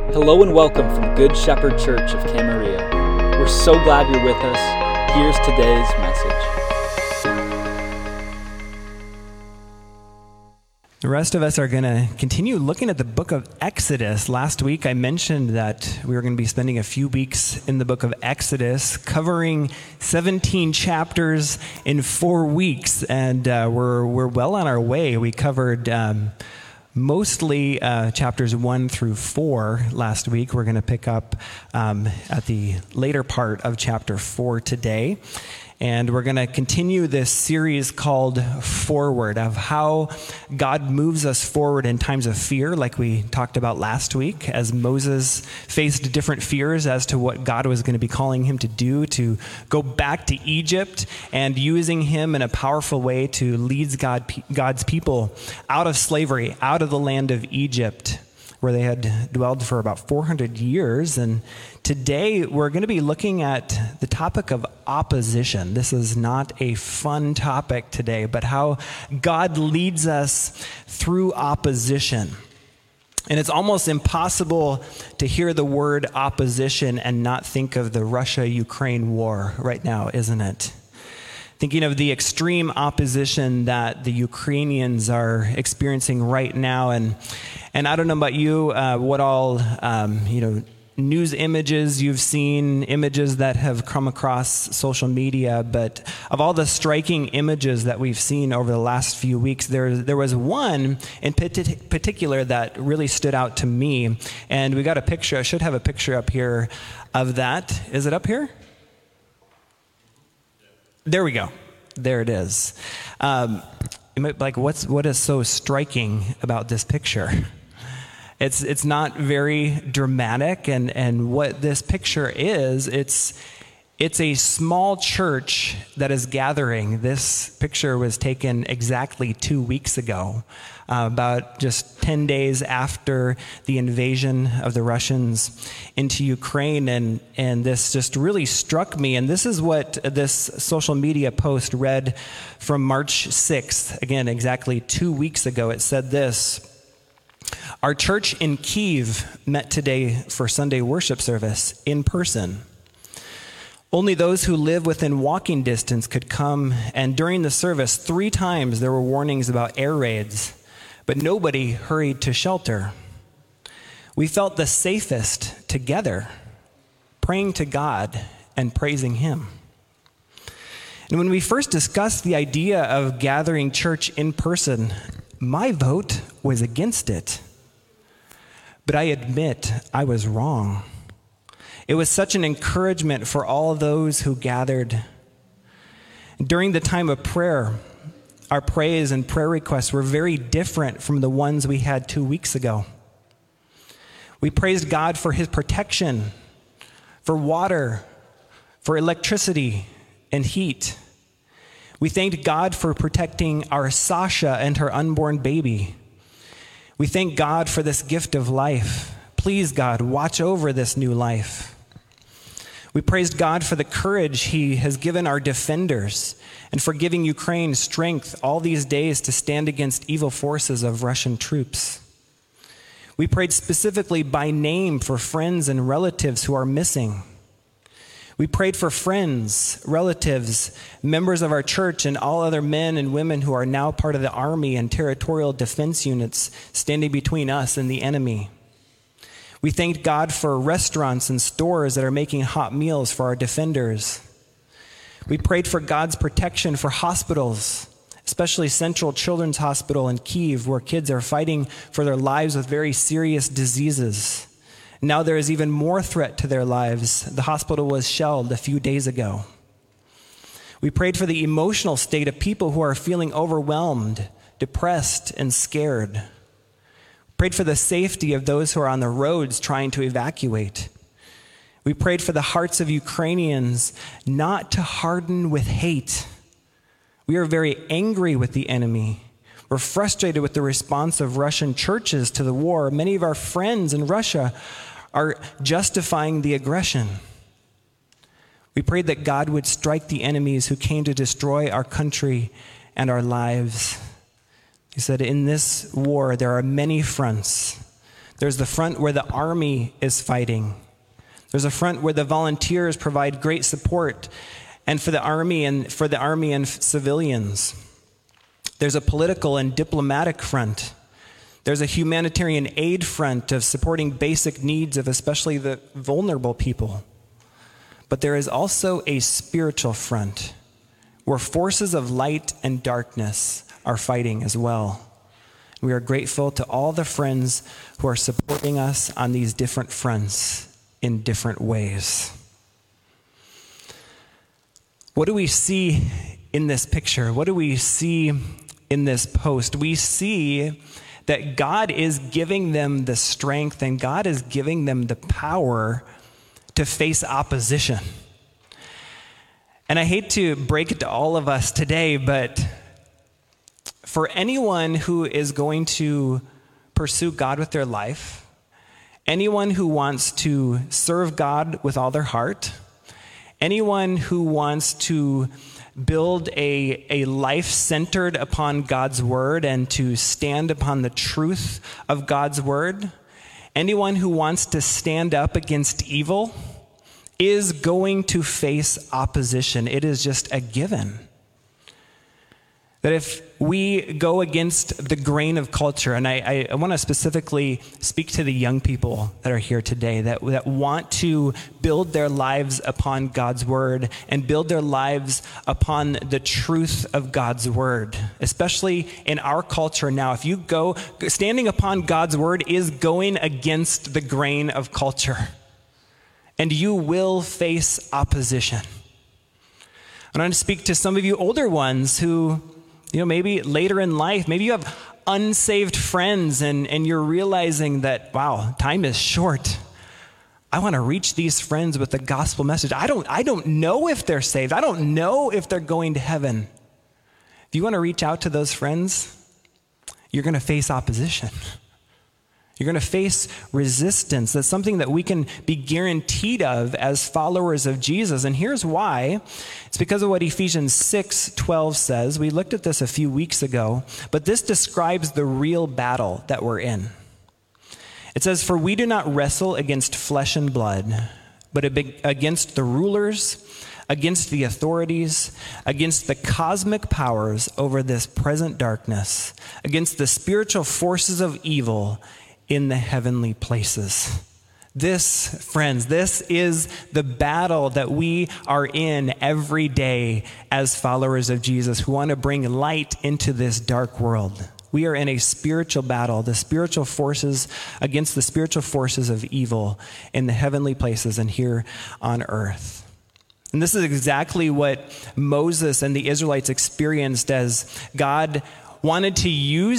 Hello and welcome from Good Shepherd Church of Camarillo. We're so glad you're with us. Here's today's message. The rest of us are going to continue looking at the book of Exodus. Last week I mentioned that we were going to be spending a few weeks in the book of Exodus, covering 17 chapters in 4 weeks, and we're well on our way. We covered mostly chapters 1 through 4 last week. We're going to pick up at the later part of chapter 4 today. And we're going to continue this series called Forward, of how God moves us forward in times of fear, like we talked about last week, as Moses faced different fears as to what God was going to be calling him to do, to go back to Egypt, and using him in a powerful way to lead God's people out of slavery, out of the land of Egypt, where they had dwelled for about 400 years. And today we're going to be looking at the topic of opposition. This is not a fun topic today, but how God leads us through opposition. And it's almost impossible to hear the word opposition and not think of the Russia-Ukraine war right now, isn't it? Thinking of the extreme opposition that the Ukrainians are experiencing right now, and I don't know about you, what all news images you've seen, images that have come across social media, but of all the striking images that we've seen over the last few weeks, there was one in particular that really stood out to me, and we got a picture. I should have a picture up here of that. Is it up here? There we go. There it is. You might be like, what is so striking about this picture? It's not very dramatic, and what this picture is, it's a small church that is gathering. This picture was taken exactly 2 weeks ago, about just 10 days after the invasion of the Russians into Ukraine, and this just really struck me. And this is what this social media post read from March 6th, again, exactly 2 weeks ago. It said this: "Our church in Kyiv met today for Sunday worship service in person. Only those who live within walking distance could come, and during the service, 3 times there were warnings about air raids, but nobody hurried to shelter. We felt the safest together, praying to God and praising Him." And when we first discussed the idea of gathering church in person, my vote was against it. But I admit I was wrong. It was such an encouragement for all those who gathered. During the time of prayer, our praise and prayer requests were very different from the ones we had 2 weeks ago. We praised God for His protection, for water, for electricity and heat. We thanked God for protecting our Sasha and her unborn baby. We thank God for this gift of life. Please, God, watch over this new life. We praised God for the courage He has given our defenders and for giving Ukraine strength all these days to stand against evil forces of Russian troops. We prayed specifically by name for friends and relatives who are missing. We prayed for friends, relatives, members of our church, and all other men and women who are now part of the army and territorial defense units standing between us and the enemy. We thanked God for restaurants and stores that are making hot meals for our defenders. We prayed for God's protection for hospitals, especially Central Children's Hospital in Kyiv, where kids are fighting for their lives with very serious diseases. Now there is even more threat to their lives. The hospital was shelled a few days ago. We prayed for the emotional state of people who are feeling overwhelmed, depressed, and scared. Prayed for the safety of those who are on the roads trying to evacuate. We prayed for the hearts of Ukrainians not to harden with hate. We are very angry with the enemy. We're frustrated with the response of Russian churches to the war. Many of our friends in Russia are justifying the aggression. We prayed that God would strike the enemies who came to destroy our country and our lives. He said, in this war, there are many fronts. There's the front where the army is fighting. There's a front where the volunteers provide great support and for the army and civilians. There's a political and diplomatic front. There's a humanitarian aid front of supporting basic needs of especially the vulnerable people. But there is also a spiritual front where forces of light and darkness are fighting as well. We are grateful to all the friends who are supporting us on these different fronts in different ways. What do we see in this picture? What do we see in this post? We see that God is giving them the strength and God is giving them the power to face opposition. And I hate to break it to all of us today, but for anyone who is going to pursue God with their life, anyone who wants to serve God with all their heart, anyone who wants to build a life centered upon God's word and to stand upon the truth of God's word, anyone who wants to stand up against evil is going to face opposition. It is just a given. That if we go against the grain of culture, and I want to specifically speak to the young people that are here today that want to build their lives upon God's word and build their lives upon the truth of God's word, especially in our culture now. If you go, standing upon God's word is going against the grain of culture, and you will face opposition. I want to speak to some of you older ones who, maybe later in life, maybe you have unsaved friends and you're realizing that, wow, time is short. I want to reach these friends with the gospel message. I don't know if they're saved. I don't know if they're going to heaven. If you want to reach out to those friends, you're going to face opposition. You're going to face resistance. That's something that we can be guaranteed of as followers of Jesus. And here's why. It's because of what Ephesians 6:12 says. We looked at this a few weeks ago, but this describes the real battle that we're in. It says, "For we do not wrestle against flesh and blood, but against the rulers, against the authorities, against the cosmic powers over this present darkness, against the spiritual forces of evil in the heavenly places." This, friends, this is the battle that we are in every day as followers of Jesus who want to bring light into this dark world. We are in a spiritual battle, the spiritual forces against the spiritual forces of evil in the heavenly places and here on earth. And this is exactly what Moses and the Israelites experienced as God wanted to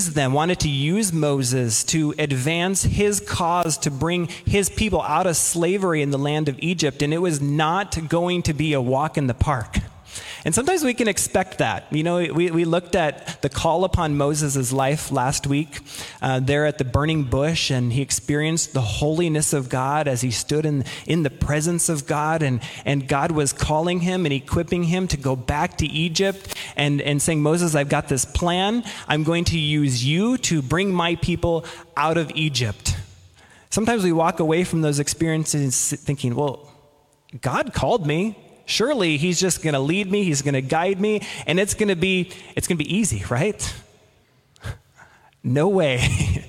use Moses to advance his cause to bring his people out of slavery in the land of Egypt. And it was not going to be a walk in the park. And sometimes we can expect that. We looked at the call upon Moses' life last week there at the burning bush, and he experienced the holiness of God as he stood in the presence of God, and God was calling him and equipping him to go back to Egypt and saying, "Moses, I've got this plan. I'm going to use you to bring my people out of Egypt." Sometimes we walk away from those experiences thinking, well, God called me. Surely he's just going to lead me, he's going to guide me, and it's going to be easy, right? No way.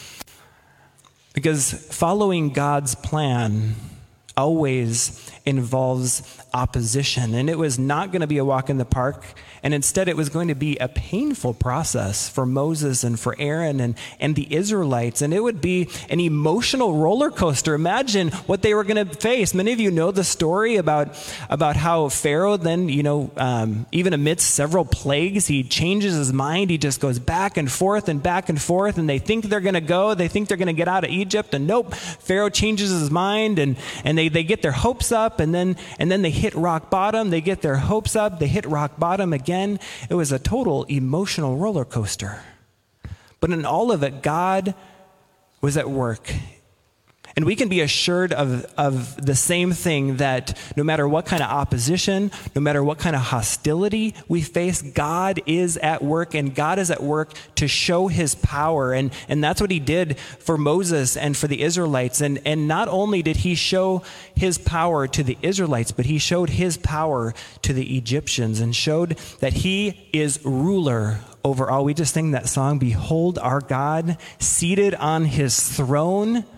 Because following God's plan always involves opposition, and it was not going to be a walk in the park, and instead it was going to be a painful process for Moses and for Aaron and the Israelites, and it would be an emotional roller coaster. Imagine what they were going to face. Many of you know the story about how Pharaoh then, even amidst several plagues, he changes his mind. He just goes back and forth, and they think they're going to go. They think they're going to get out of Egypt, and nope, Pharaoh changes his mind, and they get their hopes up, and then they hit rock bottom. They get their hopes up. They hit rock bottom again. It was a total emotional roller coaster. But in all of it, God was at work. And we can be assured of the same thing, that no matter what kind of opposition, no matter what kind of hostility we face, God is at work, and God is at work to show his power. And that's what he did for Moses and for the Israelites. And not only did he show his power to the Israelites, but he showed his power to the Egyptians and showed that he is ruler over all. We just sang that song, "Behold our God seated on his throne."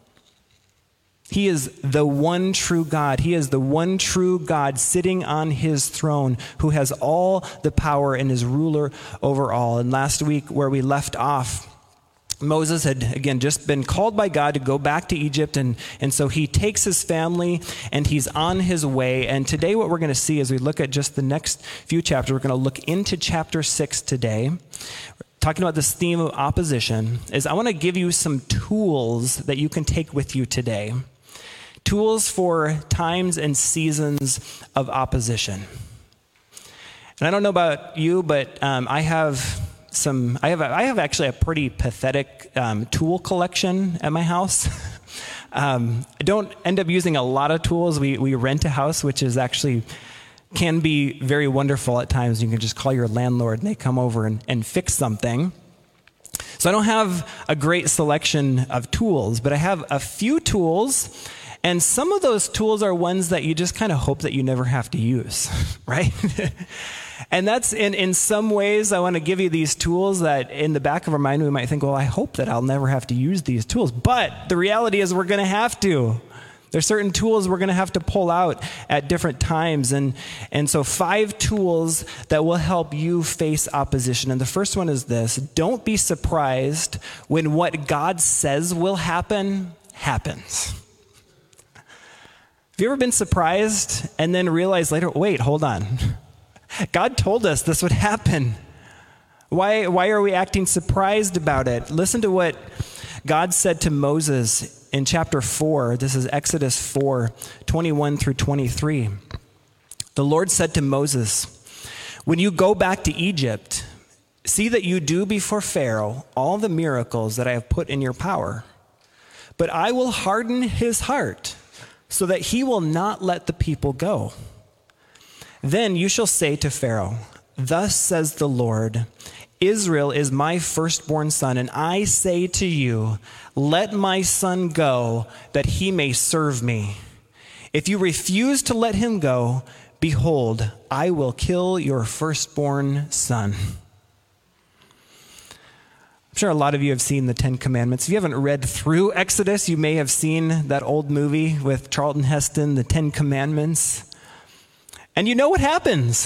He is the one true God. He is the one true God sitting on his throne, who has all the power and is ruler over all. And last week, where we left off, Moses had, again, just been called by God to go back to Egypt, and so he takes his family and he's on his way. And today what we're going to see as we look at just the next few chapters, we're going to look into chapter 6 today, talking about this theme of opposition, is I want to give you some tools that you can take with you today. Tools for times and seasons of opposition. And I don't know about you, but I have actually a pretty pathetic tool collection at my house. I don't end up using a lot of tools. We rent a house, which is actually can be very wonderful at times. You can just call your landlord and they come over and fix something. So I don't have a great selection of tools, but I have a few tools. And some of those tools are ones that you just kind of hope that you never have to use, right? And that's in some ways, I want to give you these tools that in the back of our mind, we might think, well, I hope that I'll never have to use these tools. But the reality is we're going to have to. There's certain tools we're going to have to pull out at different times. And so 5 tools that will help you face opposition. And the first one is this: don't be surprised when what God says will happen, happens. Have you ever been surprised and then realized later, wait, hold on. God told us this would happen. Why are we acting surprised about it? Listen to what God said to Moses in chapter 4. This is Exodus 4, 21 through 23. The Lord said to Moses, "When you go back to Egypt, see that you do before Pharaoh all the miracles that I have put in your power. But I will harden his heart, so that he will not let the people go. Then you shall say to Pharaoh, 'Thus says the Lord, Israel is my firstborn son, and I say to you, let my son go, that he may serve me. If you refuse to let him go, behold, I will kill your firstborn son.'" I'm sure a lot of you have seen the 10 Commandments. If you haven't read through Exodus, you may have seen that old movie with Charlton Heston, The 10 Commandments. And you know what happens.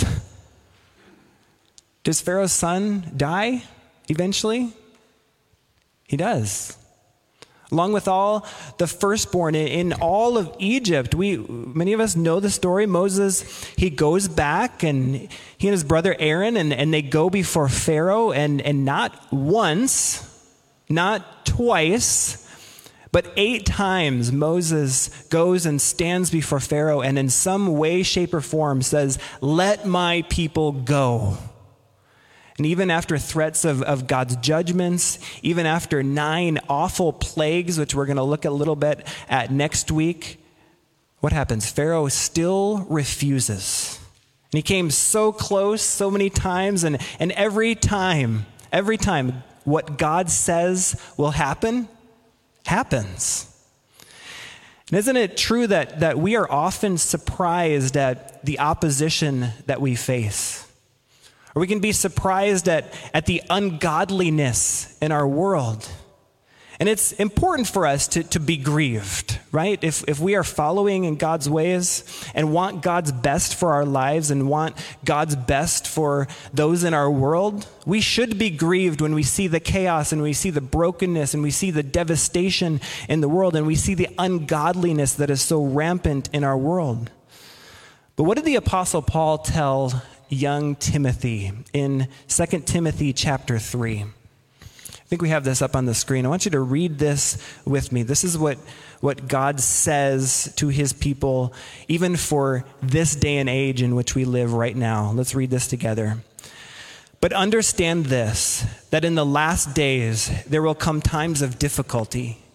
Does Pharaoh's son die eventually? He does. Along with all the firstborn in all of Egypt. Many of us know the story. Moses, he goes back, and he and his brother Aaron, and they go before Pharaoh, and not once, not twice, but 8 times Moses goes and stands before Pharaoh and in some way, shape, or form says, "Let my people go." And even after threats of God's judgments, even after 9 awful plagues, which we're going to look a little bit at next week, what happens? Pharaoh still refuses. And he came so close so many times, and every time what God says will happen, happens. And isn't it true that we are often surprised at the opposition that we face? Or we can be surprised at the ungodliness in our world. And it's important for us to be grieved, right? If we are following in God's ways and want God's best for our lives and want God's best for those in our world, we should be grieved when we see the chaos and we see the brokenness and we see the devastation in the world and we see the ungodliness that is so rampant in our world. But what did the Apostle Paul tell young Timothy in 2 Timothy chapter 3? I think we have this up on the screen. I want you to read this with me. This is what God says to his people, even for this day and age in which we live right now. Let's read this together. "But understand this, that in the last days there will come times of difficulty.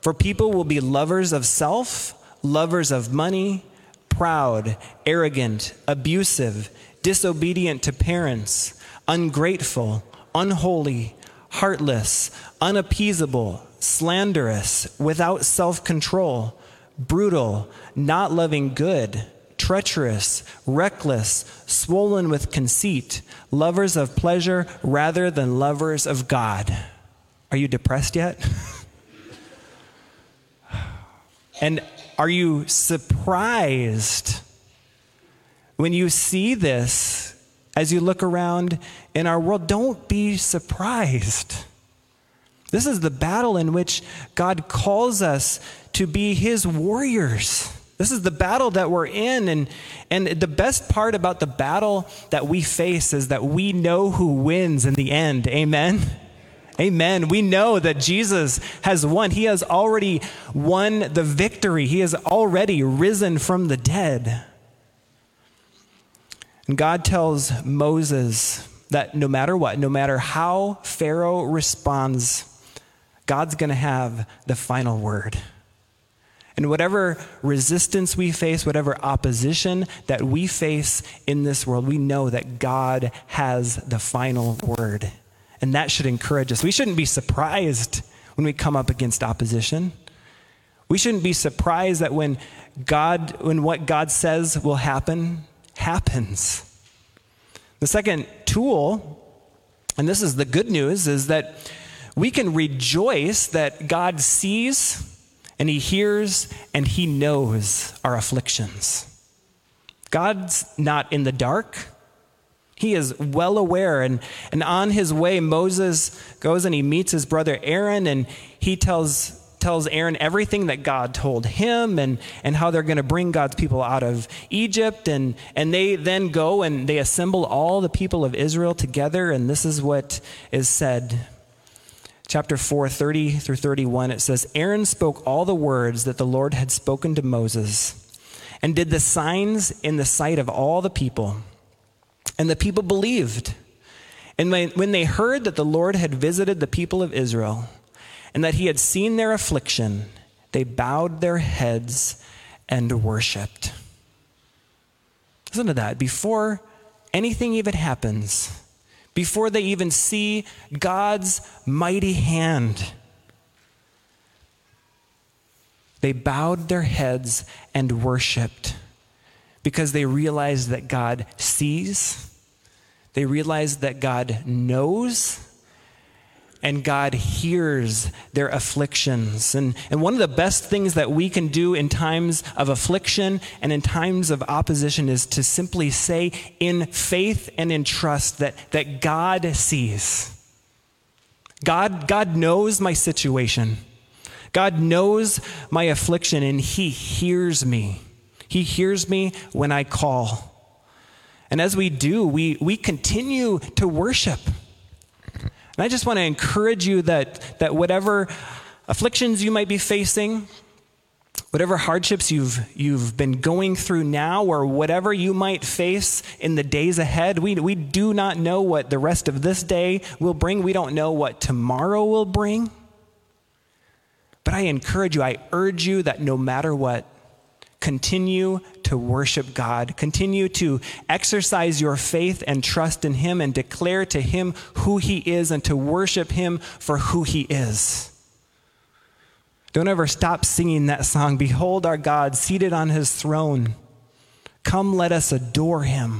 For people will be lovers of self, lovers of money, proud, arrogant, abusive, disobedient to parents, ungrateful, unholy, heartless, unappeasable, slanderous, without self-control, brutal, not loving good, treacherous, reckless, swollen with conceit, lovers of pleasure rather than lovers of God. Are you depressed yet? And are you surprised when you see this as you look around in our world? Don't be surprised. This is the battle in which God calls us to be his warriors. This is the battle that we're in. And the best part about the battle that we face is that we know who wins in the end. Amen? Amen. We know that Jesus has won. He has already won the victory. He has already risen from the dead. And God tells Moses that no matter what, no matter how Pharaoh responds, God's going to have the final word. And whatever resistance we face, whatever opposition that we face in this world, we know that God has the final word. And that should encourage us. We shouldn't be surprised when we come up against opposition. We shouldn't be surprised that when what God says will happen, happens. The second tool, and this is the good news, is that we can rejoice that God sees and he hears and he knows our afflictions. God's not in the dark. He is well aware, and on his way, Moses goes and he meets his brother Aaron, and he tells Aaron everything that God told him and how they're going to bring God's people out of Egypt, and they then go and they assemble all the people of Israel together, and this is what is said. Chapter 4, 30 through 31, it says, Aaron spoke all the words that the Lord had spoken to Moses and did the signs in the sight of all the people. And the people believed. And when they heard that the Lord had visited the people of Israel and that he had seen their affliction, they bowed their heads and worshiped. Listen to that. Before anything even happens, before they even see God's mighty hand, they bowed their heads and worshiped because they realized that God sees. They realize that God knows and God hears their afflictions. And one of the best things that we can do in times of affliction and in times of opposition is to simply say in faith and in trust that God sees. God knows my situation. God knows my affliction, and he hears me. He hears me when I call. And as we do, we continue to worship. And I just want to encourage you that whatever afflictions you might be facing, whatever hardships you've been going through now, or whatever you might face in the days ahead, we do not know what the rest of this day will bring. We don't know what tomorrow will bring. But I encourage you, I urge you that no matter what, continue to worship God. Continue to exercise your faith and trust in him and declare to him who he is and to worship him for who he is. Don't ever stop singing that song. Behold our God seated on his throne. Come, let us adore him.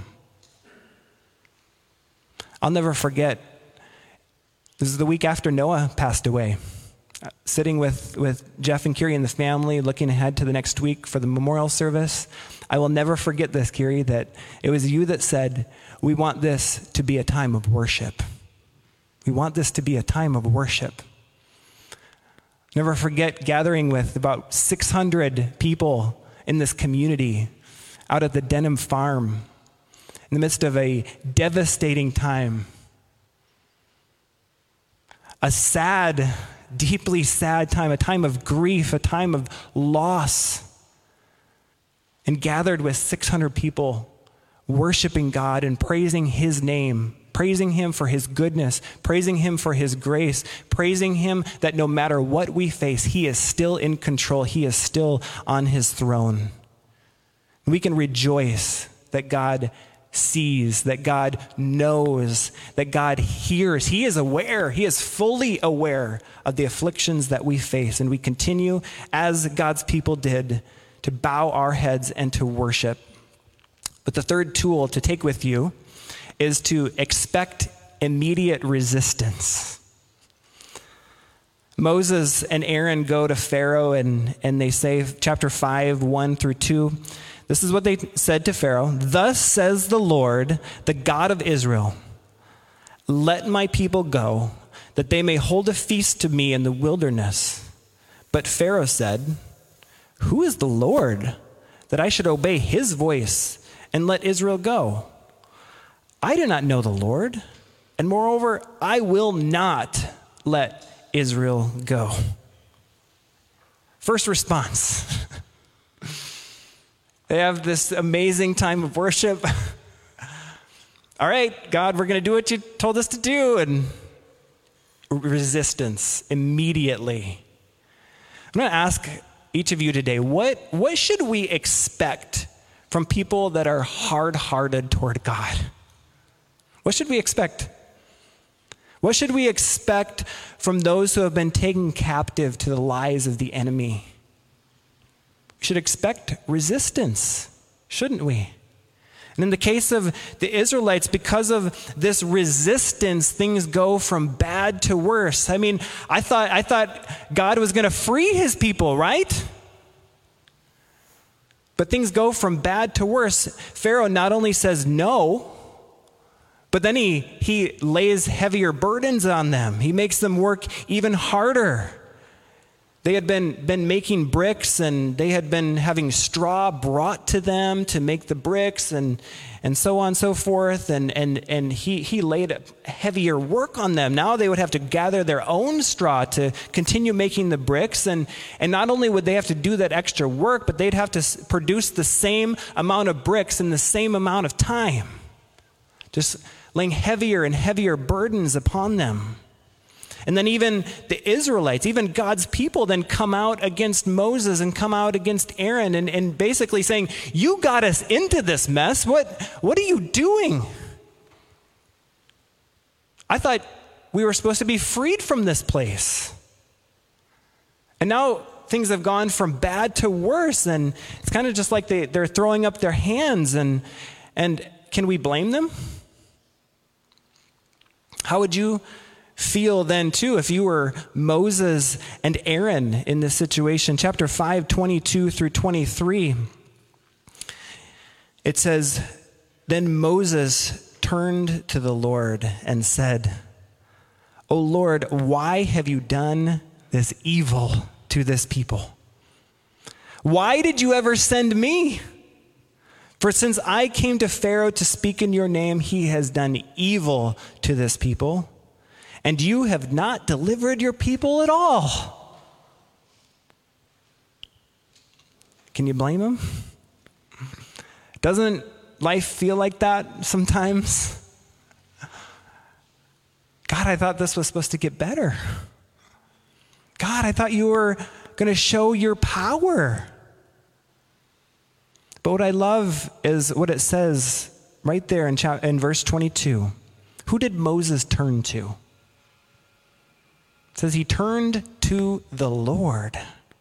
I'll never forget, this is the week after Noah passed away. Sitting with Jeff and Kiri and the family, looking ahead to the next week for the memorial service. I will never forget this, Kiri, that it was you that said, we want this to be a time of worship. We want this to be a time of worship. Never forget gathering with about 600 people in this community out at the Denham farm in the midst of a devastating time. A sad, deeply sad time, a time of grief, a time of loss, and gathered with 600 people worshiping God and praising his name praising him for his goodness, praising him for his grace, praising him that no matter what we face, he is still in control. He is still on his throne. We can rejoice that God sees, that God knows, that God hears. He is aware. He is fully aware of the afflictions that we face. And we continue, as God's people did, to bow our heads and to worship. But the third tool to take with you is to expect immediate resistance. Moses and Aaron go to Pharaoh and they say, chapter 5, 1 through 2, this is what they said to Pharaoh. Thus says the Lord, the God of Israel, let my people go, that they may hold a feast to me in the wilderness. But Pharaoh said, who is the Lord, that I should obey his voice and let Israel go? I do not know the Lord, and moreover, I will not let Israel go. First response. They have this amazing time of worship. All right, God, we're going to do what you told us to do. And resistance immediately. I'm going to ask each of you today, what should we expect from people that are hard-hearted toward God? What should we expect? What should we expect from those who have been taken captive to the lies of the enemy? We should expect resistance, shouldn't we? And in the case of the Israelites, because of this resistance, things go from bad to worse. I mean, I thought God was going to free his people, right? But things go from bad to worse. Pharaoh not only says no, but then he lays heavier burdens on them. He makes them work even harder. They had been making bricks, and they had been having straw brought to them to make the bricks, and so on and so forth. And he laid heavier work on them. Now they would have to gather their own straw to continue making the bricks. And not only would they have to do that extra work, but they'd have to produce the same amount of bricks in the same amount of time. Just laying heavier and heavier burdens upon them. And then even the Israelites, even God's people, then come out against Moses and come out against Aaron and basically saying, you got us into this mess. What are you doing? I thought we were supposed to be freed from this place. And now things have gone from bad to worse, and it's kind of just like they're throwing up their hands. And can we blame them? How would you feel then too if you were Moses and Aaron in this situation? Chapter 5, 22 through 23. It says, then Moses turned to the Lord and said, O Lord, why have you done this evil to this people? Why did you ever send me? For since I came to Pharaoh to speak in your name, he has done evil to this people. And you have not delivered your people at all. Can you blame him? Doesn't life feel like that sometimes? God, I thought this was supposed to get better. God, I thought you were going to show your power. But what I love is what it says right there in verse 22. Who did Moses turn to? It says he turned to the Lord.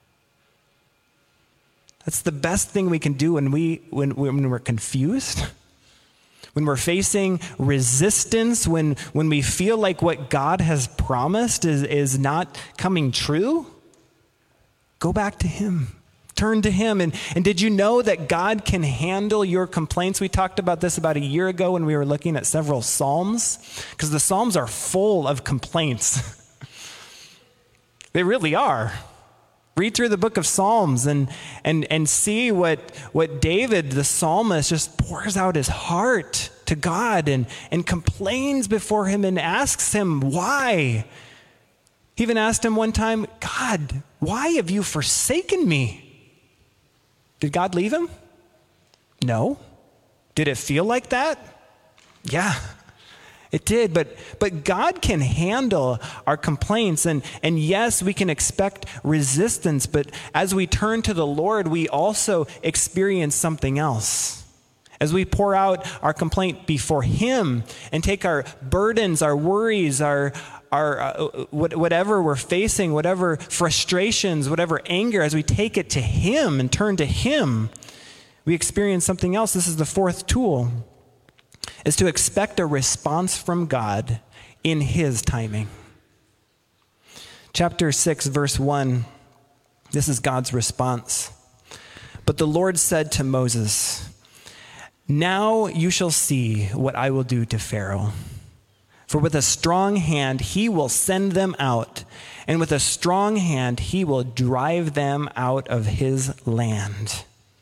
That's the best thing we can do when we're confused, when we're facing resistance, when we feel like what God has promised is not coming true. Go back to him. Turn to him. And did you know that God can handle your complaints? We talked about this about a year ago when we were looking at several Psalms, because the Psalms are full of complaints. They really are. Read through the book of Psalms and see what David, the psalmist, just pours out his heart to God and complains before him and asks him why. He even asked him one time, God, why have you forsaken me? Did God leave him? No. Did it feel like that? Yeah. It did, but God can handle our complaints, and yes, we can expect resistance, but as we turn to the Lord, we also experience something else. As we pour out our complaint before Him and take our burdens, our worries, our whatever we're facing, whatever frustrations, whatever anger, as we take it to Him and turn to Him, we experience something else. This is the fourth tool, is to expect a response from God in His timing. Chapter 6, verse 1, this is God's response. But the Lord said to Moses, "Now you shall see what I will do to Pharaoh. For with a strong hand he will send them out, and with a strong hand he will drive them out of his land."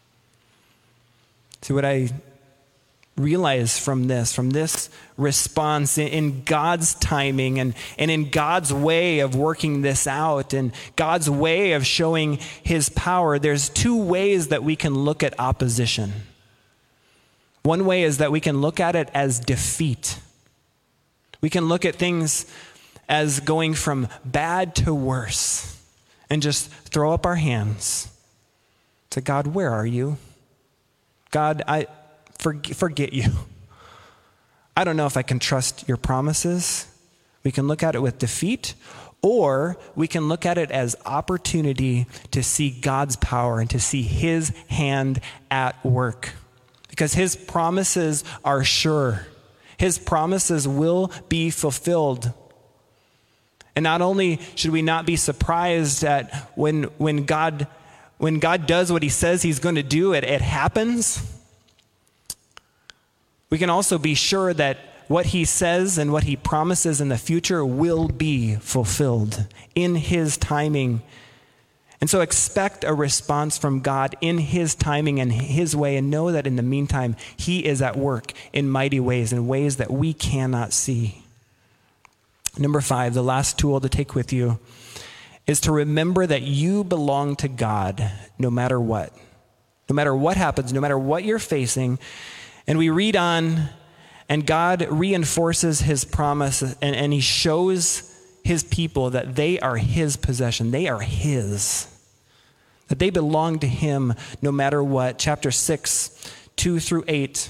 See, what I realize from this response in God's timing and in God's way of working this out and God's way of showing His power, there's two ways that we can look at opposition. One way is that we can look at it as defeat. We can look at things as going from bad to worse and just throw up our hands. Say, "God, where are you? God, I forget you. I don't know if I can trust your promises." We can look at it with defeat, or we can look at it as opportunity to see God's power and to see His hand at work. Because His promises are sure. His promises will be fulfilled. And not only should we not be surprised at when God does what He says He's going to do, it happens. We can also be sure that what He says and what He promises in the future will be fulfilled in His timing. And so expect a response from God in His timing and His way, and know that in the meantime, He is at work in mighty ways, in ways that we cannot see. Number 5, the last tool to take with you, is to remember that you belong to God no matter what. No matter what happens, no matter what you're facing. And we read on, and God reinforces His promise, and He shows His people that they are His possession. They are His. That they belong to Him no matter what. Chapter 6, 2-8.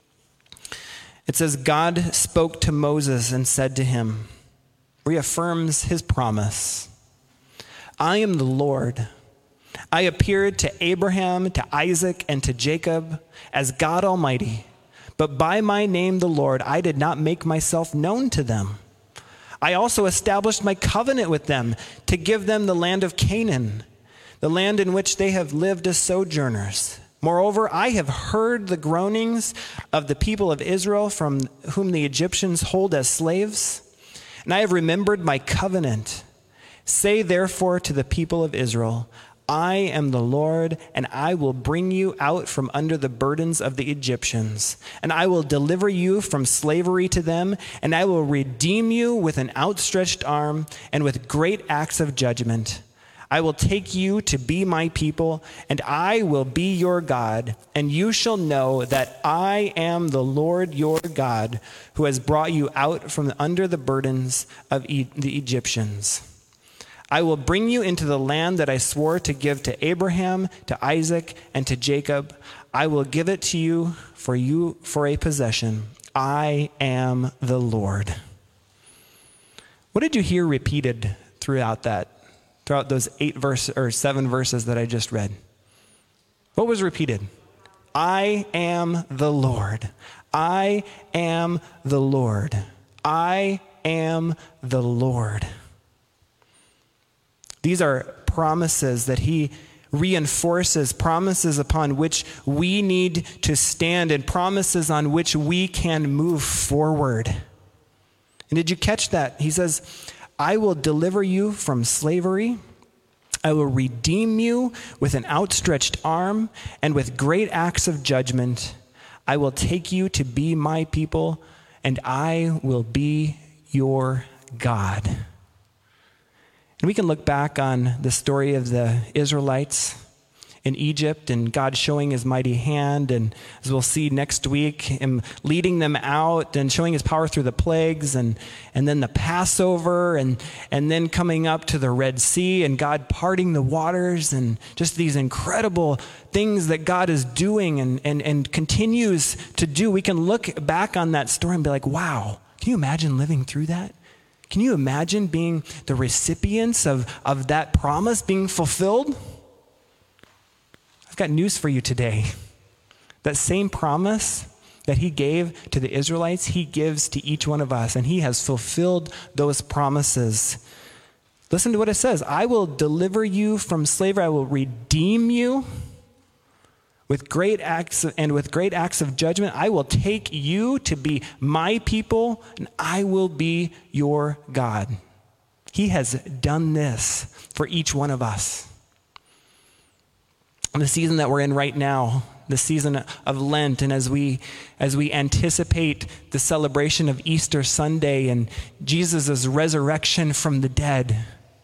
It says, God spoke to Moses and said to him, reaffirms His promise, "I am the Lord. I appeared to Abraham, to Isaac, and to Jacob as God Almighty, but by my name, the Lord, I did not make myself known to them. I also established my covenant with them to give them the land of Canaan, the land in which they have lived as sojourners. Moreover, I have heard the groanings of the people of Israel from whom the Egyptians hold as slaves, and I have remembered my covenant. Say therefore to the people of Israel, I am the Lord, and I will bring you out from under the burdens of the Egyptians, and I will deliver you from slavery to them, and I will redeem you with an outstretched arm and with great acts of judgment. I will take you to be my people, and I will be your God, and you shall know that I am the Lord your God, who has brought you out from under the burdens of the Egyptians. I will bring you into the land that I swore to give to Abraham, to Isaac, and to Jacob. I will give it to you for a possession. I am the Lord." What did you hear repeated throughout those 7 verses that I just read? What was repeated? I am the Lord. I am the Lord. I am the Lord. These are promises that He reinforces, promises upon which we need to stand, and promises on which we can move forward. And did you catch that? He says, I will deliver you from slavery. I will redeem you with an outstretched arm and with great acts of judgment. I will take you to be my people, and I will be your God. And we can look back on the story of the Israelites in Egypt and God showing his mighty hand, and as we'll see next week, him leading them out and showing his power through the plagues, and then the Passover, and then coming up to the Red Sea and God parting the waters, and just these incredible things that God is doing and continues to do. We can look back on that story and be like, wow, can you imagine living through that? Can you imagine being the recipients of that promise being fulfilled? I've got news for you today. That same promise that he gave to the Israelites, he gives to each one of us, and he has fulfilled those promises. Listen to what it says. I will deliver you from slavery. I will redeem you with great acts of judgment. I will take you to be my people, and I will be your God. He has done this for each one of us. The season that we're in right now, the season of Lent, and as we anticipate the celebration of Easter Sunday and Jesus' resurrection from the dead,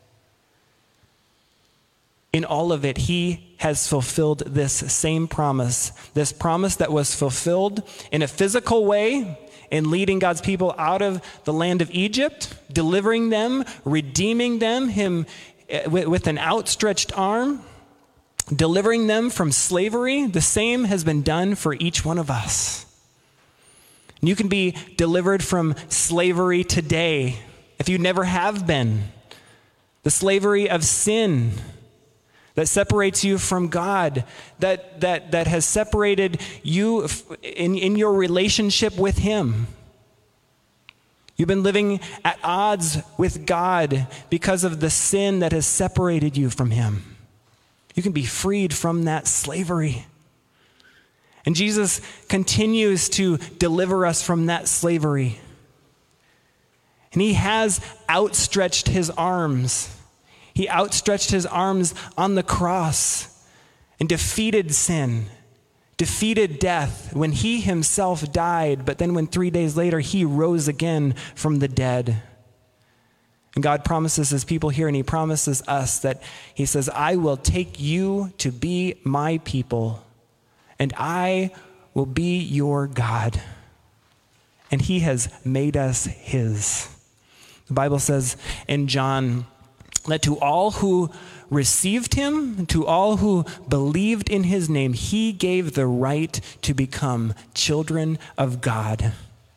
in all of it, he has fulfilled this same promise, this promise that was fulfilled in a physical way in leading God's people out of the land of Egypt, delivering them, redeeming them, him with an outstretched arm, delivering them from slavery. The same has been done for each one of us. And you can be delivered from slavery today if you never have been. The slavery of sin that separates you from God, that has separated you in your relationship with him. You've been living at odds with God because of the sin that has separated you from him. You can be freed from that slavery. And Jesus continues to deliver us from that slavery. And he has outstretched his arms. He outstretched his arms on the cross and defeated sin, defeated death when he himself died, but then when 3 days later he rose again from the dead. And God promises his people here, and he promises us that he says, I will take you to be my people, and I will be your God. And he has made us his. The Bible says in John that to all who received him, to all who believed in his name, he gave the right to become children of God.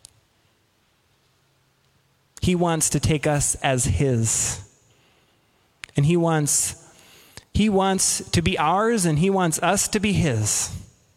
He wants to take us as his. And he wants to be ours, and he wants us to be his.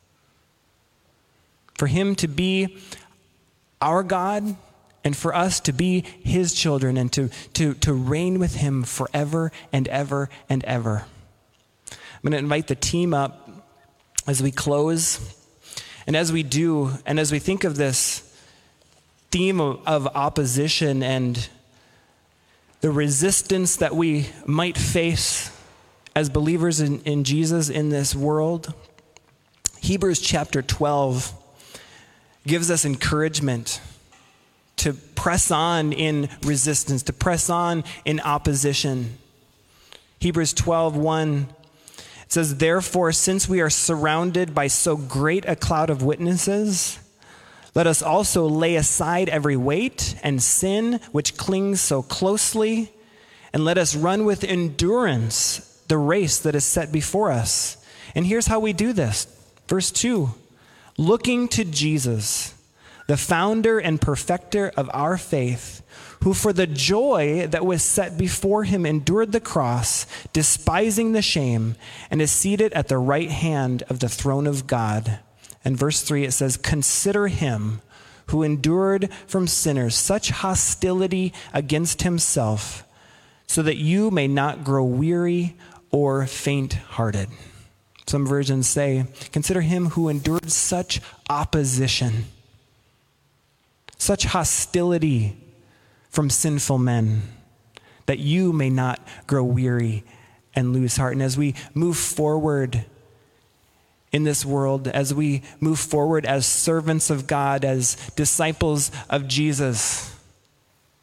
For him to be our God, and for us to be his children, and to reign with him forever and ever and ever. I'm going to invite the team up as we close. And as we do, and as we think of this theme of opposition and the resistance that we might face as believers in Jesus in this world, Hebrews chapter 12 gives us encouragement to press on in resistance, to press on in opposition. Hebrews 12:1, it says, therefore, since we are surrounded by so great a cloud of witnesses, let us also lay aside every weight and sin which clings so closely, and let us run with endurance the race that is set before us. And here's how we do this. Verse 2, looking to Jesus, the founder and perfecter of our faith, who for the joy that was set before him endured the cross, despising the shame, and is seated at the right hand of the throne of God. And verse 3, it says, consider him who endured from sinners such hostility against himself, so that you may not grow weary or faint-hearted. Some versions say, consider him who endured such opposition, such hostility from sinful men, that you may not grow weary and lose heart. And as we move forward in this world, as we move forward as servants of God, as disciples of Jesus,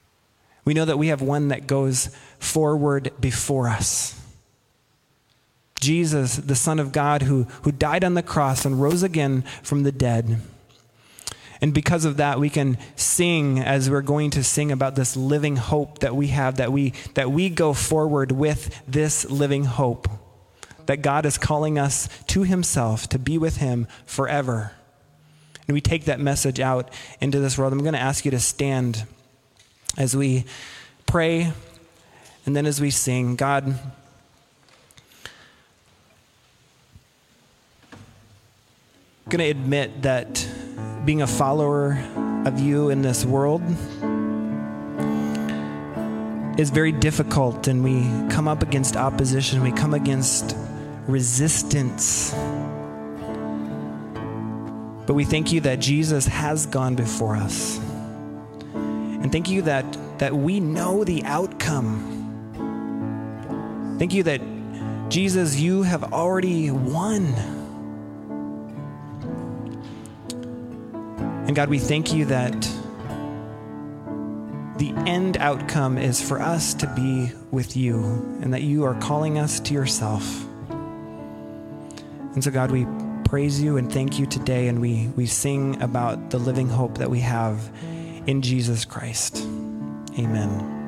we know that we have one that goes forward before us. Jesus, the Son of God, who died on the cross and rose again from the dead. And because of that, we can sing, as we're going to sing, about this living hope that we have, that we go forward with this living hope, that God is calling us to himself, to be with him forever. And we take that message out into this world. I'm going to ask you to stand as we pray and then as we sing. God, I'm going to admit that being a follower of you in this world is very difficult, and we come up against opposition, we come against resistance. But we thank you that Jesus has gone before us. And thank you that we know the outcome. Thank you that, Jesus, you have already won. And God, we thank you that the end outcome is for us to be with you, and that you are calling us to yourself. And so, God, we praise you and thank you today, and we sing about the living hope that we have in Jesus Christ. Amen.